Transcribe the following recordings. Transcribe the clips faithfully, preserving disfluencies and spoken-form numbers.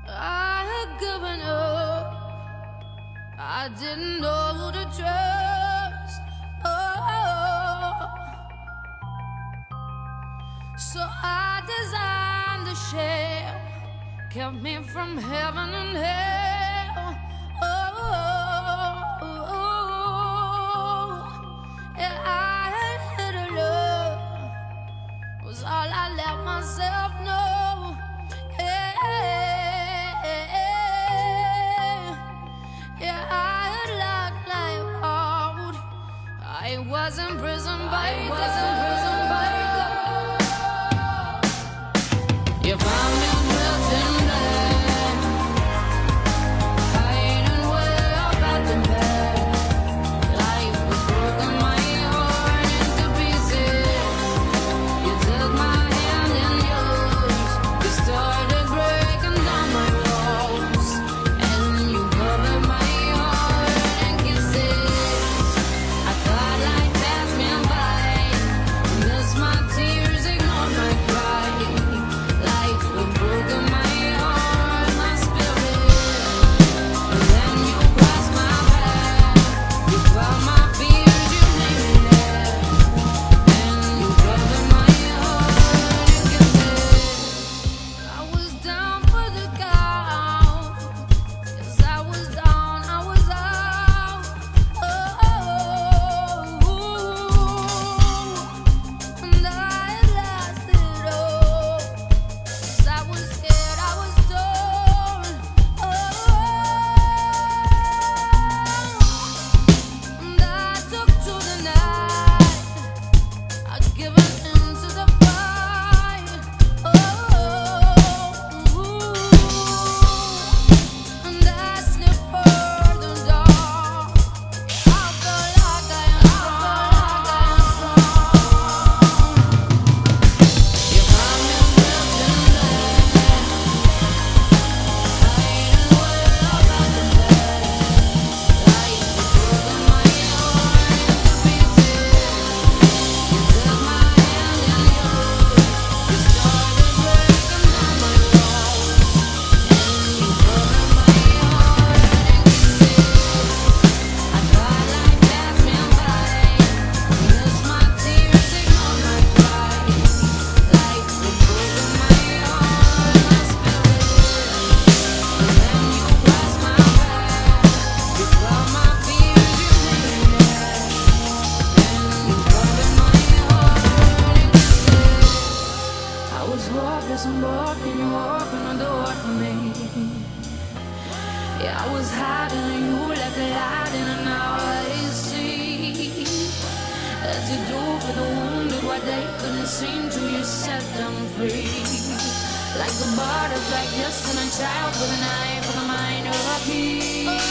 I had given up. I didn't know who to trust. Oh, so I designed a shell, kept me from heaven and hell. Oh, yeah, I had hit a love, was all I let myself know. Yeah, yeah, I had locked life out. I was imprisoned by I was imprisoned by God. You found me melting black, hiding way up at the back. Life was broken, my heart into pieces. You took my hand in yours. You started breaking down my walls, and you covered my heart in kisses. I thought life passed me by, missed my tears, ignored my cry. Life was broken, my heart, my spirit. And then you crossed my path. You felt my fears, you made me laugh, and you covered my heart in kisses. I was down for the count, 'cause I was down, I was out. Oh, and I had lost it all, 'cause I was scared, I was torn. Oh, and I took to the night. I'd given in to the fire. Oh, and I slipped further down. I felt like I am strong. You found me melting black, hiding way up at the back. Life was broken, my heart into pieces. You took my hand in yours. You started breaking down my walls, and you covered my heart in kisses. I thought life passed me by, missed my tears, ignored my cry. Life was broken, my heart, my spirit. And then you crossed my path. You felt my fears, you made me laugh, and you covered my heart in kisses. I was hopeless and broken, you opened the door for me. Yeah, I was hiding and you like a light, and now I see that you do for the wounded what they couldn't seem to. You set them free, like a butterfly kissing a child with a knife for the mind of a pea.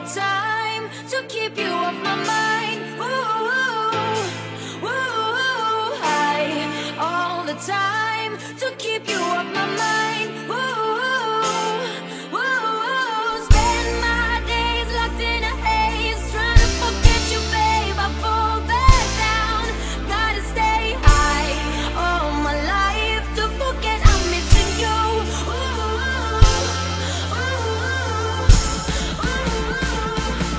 time to keep you off my mind. Ooh, ooh, high all the time to keep you off my mind. Ooh, ooh, spend my days locked in a haze, trying to forget you, babe. I fall back down, gotta stay high all my life to forget I'm missing you. Ooh, ooh, ooh.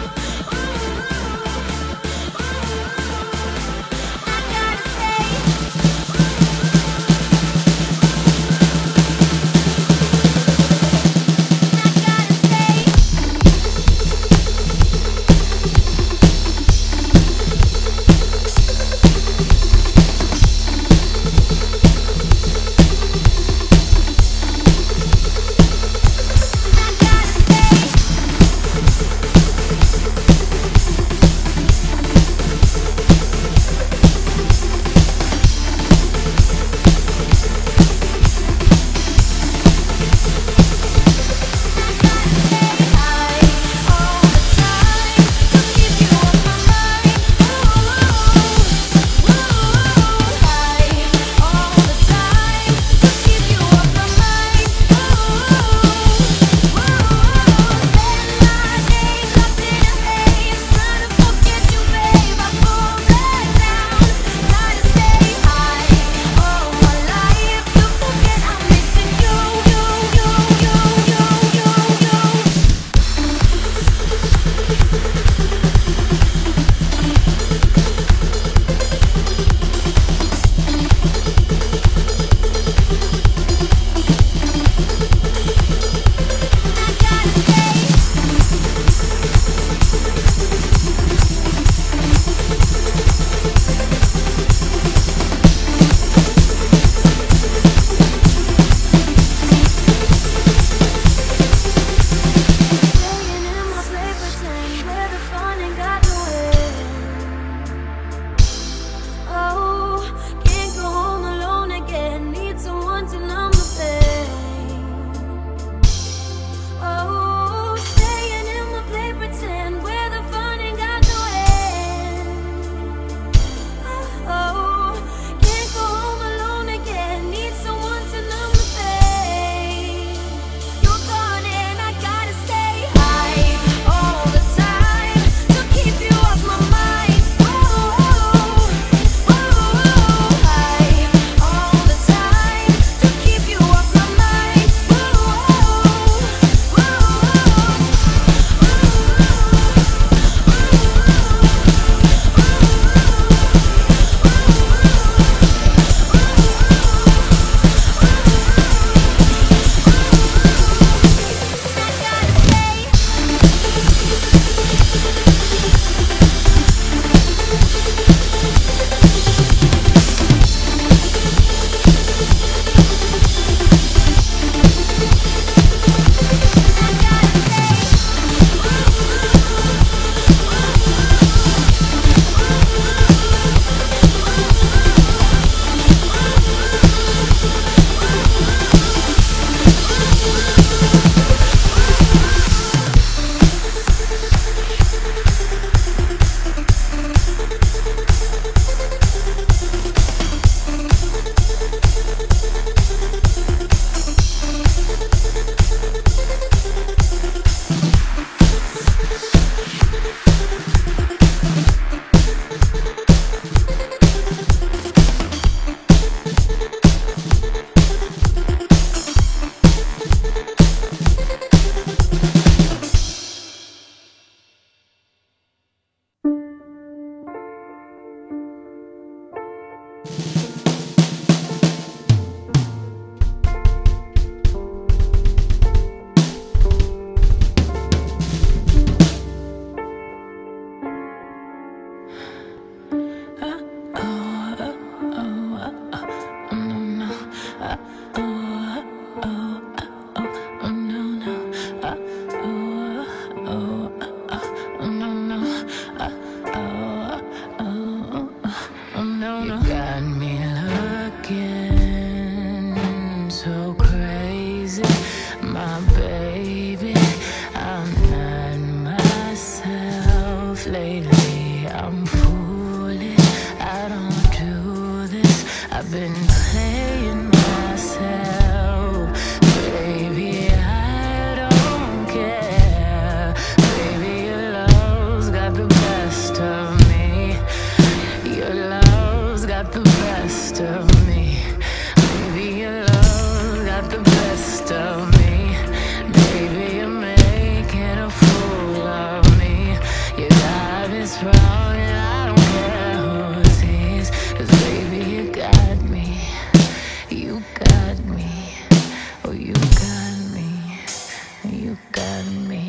lately. I'm foolish, I don't do this. I've been playing myself. Baby, I don't care. Baby, your love's got the best of me. Your love's got the best of me. Baby, your love's got the best of me. Baby, you're making a fool of me. You got me sprung and I don't care who sees. 'Cause baby, you got me. You got me. Oh, you got me. You got me.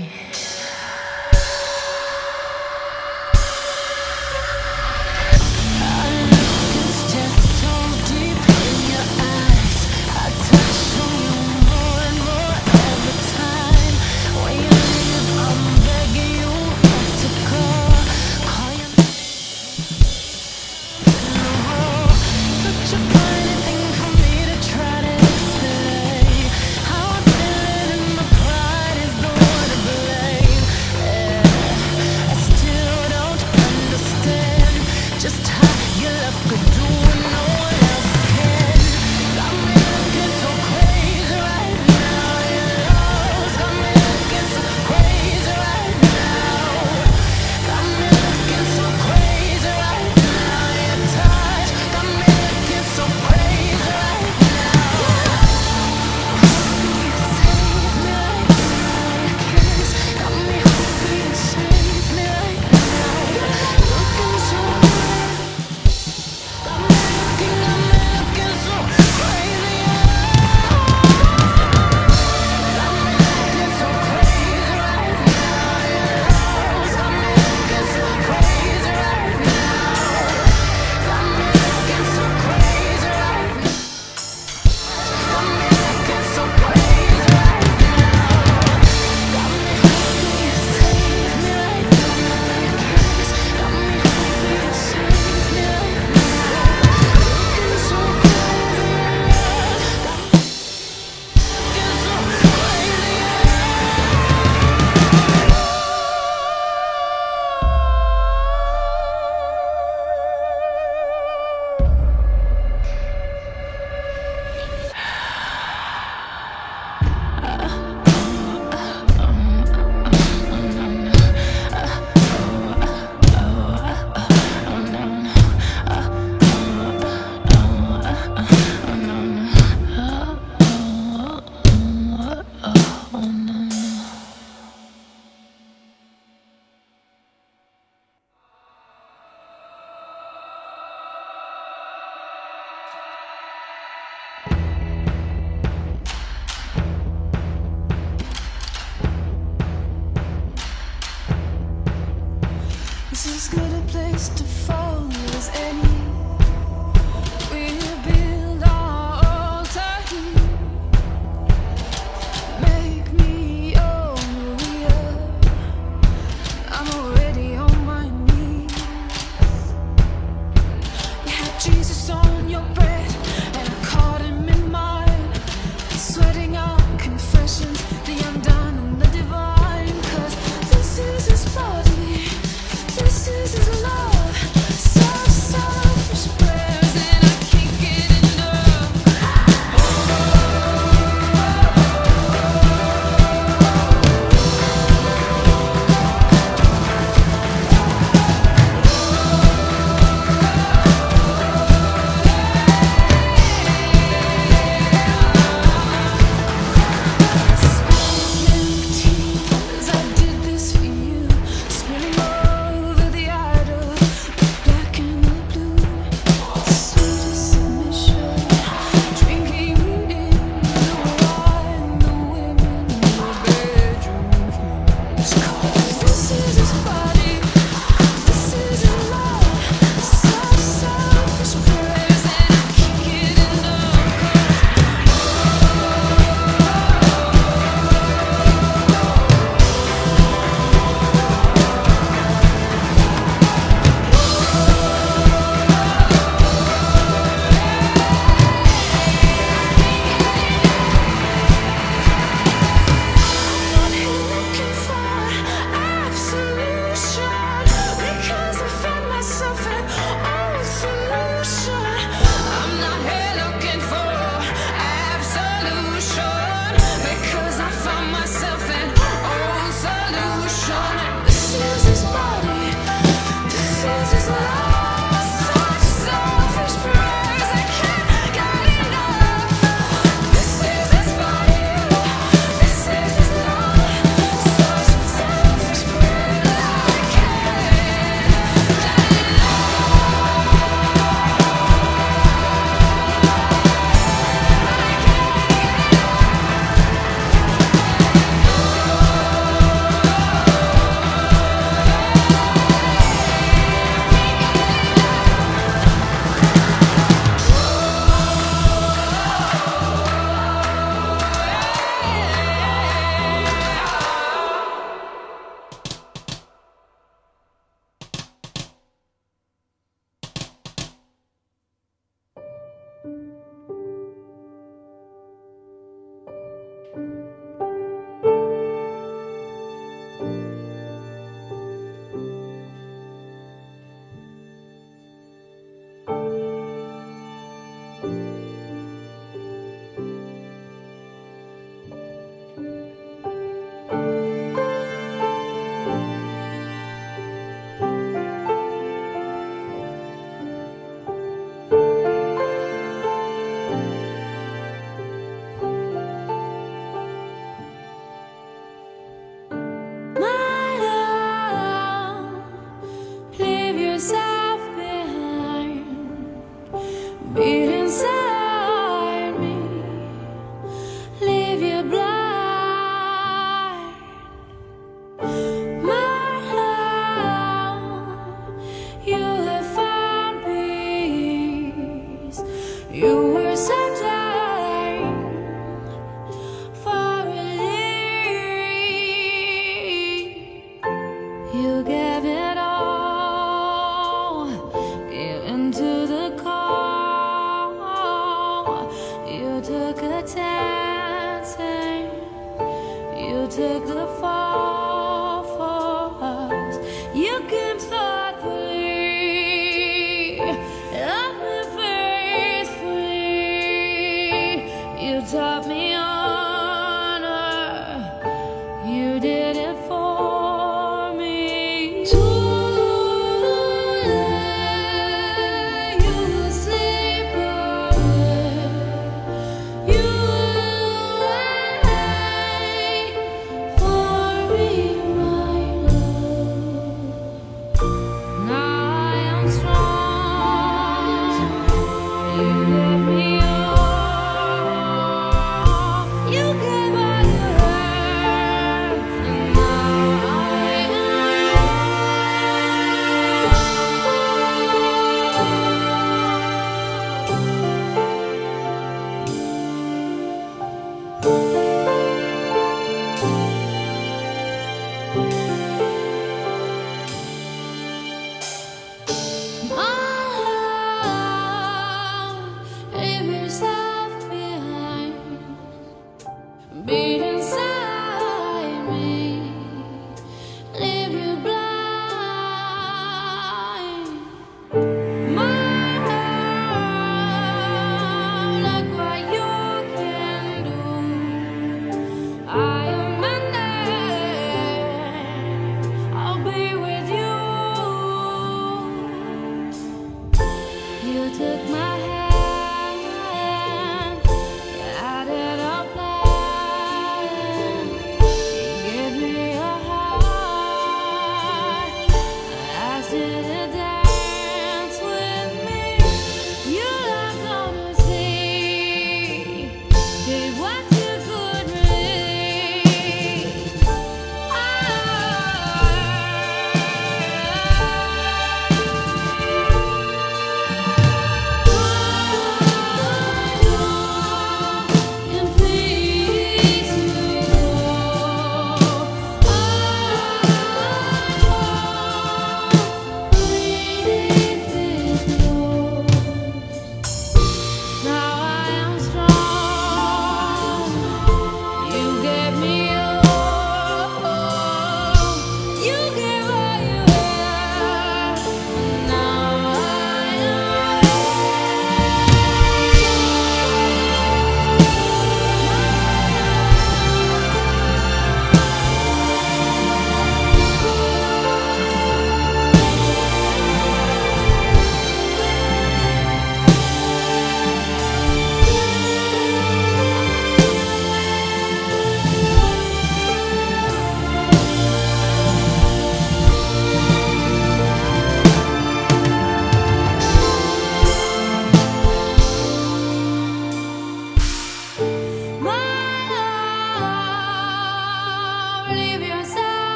Just how your love could do what no one else can. Got me looking so crazy right now. Your love's got me looking so crazy right now. Got me looking so crazy right now. Your touch got me looking so crazy right now. You save me right now. Your kiss got me hungry. You save me right now. Looking so this is good a place to fall as any. We build our altar here. Make me your Maria. I'm already on my knees. You had Jesus on your breast, and I caught him in mine. Sweating out confessions, the undone and the divine. 'Cause this is his body. This is his love, so, so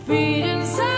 beat inside.